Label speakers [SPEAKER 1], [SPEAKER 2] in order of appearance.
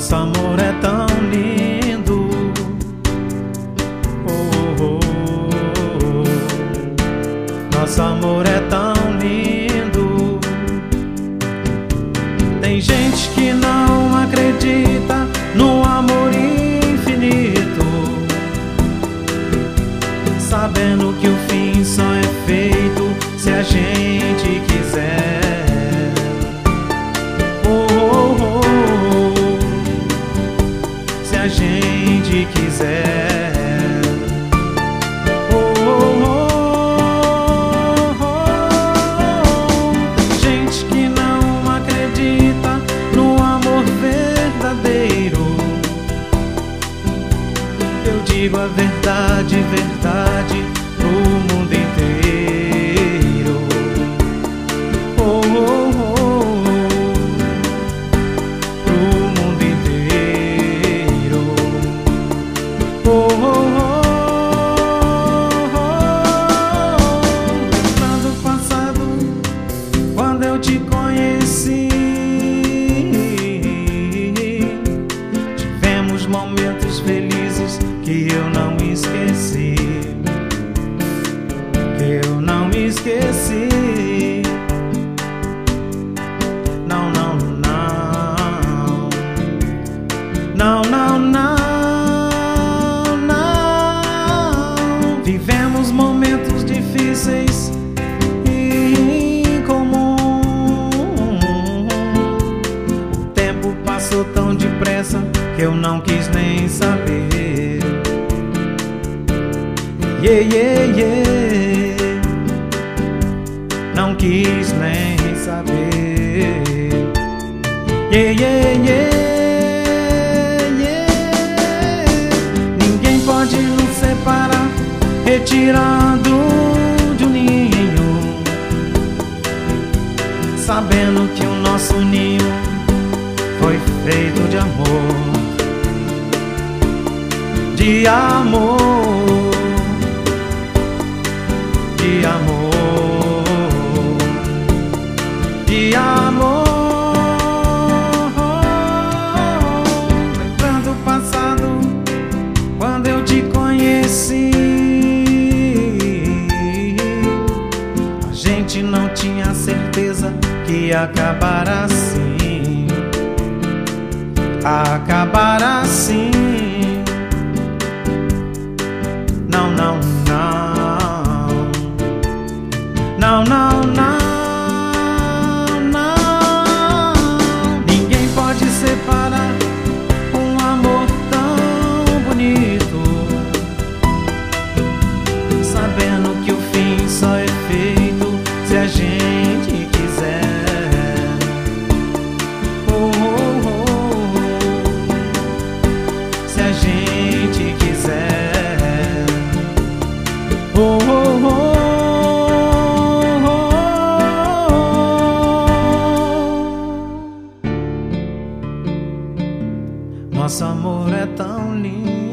[SPEAKER 1] Nosso amor é tão lindo. Oh, oh, oh. Nosso amor é tão lindo. Tem gente que não acredita no amor infinito, sabendo que o fim só é feito se a gente quiser. Se a gente quiser. Tem gente que não acredita no amor verdadeiro. Eu digo a verdade, verdade pro mundo inteiro. Pro mundo inteiro. Lembrando o passado, quando eu te conheci, tivemos momentos felizes que eu não esqueci. Que eu não esqueci. Não, não, não. Não, não, não, não. Vivemos momentos difíceis e incomum. O tempo passou tão depressa que eu não quis nem saber. Yeah, yeah, yeah. Não quis nem saber. Yeah, yeah, yeah. Pode nos separar, retirado de um ninho, sabendo que o nosso ninho foi feito de amor. De amor. De amor. De amor. Lembrando o passado, quando eu te conheci, a gente não tinha certeza que ia acabar assim. Acabar assim. Não, não, não. Não, não, não, não. Ninguém pode separar um amor tão bonito, sabendo que o fim só é feito se a gente quiser. Oh, oh, oh. Se a gente quiser. Oh, oh, oh. Nosso amor é tão lindo.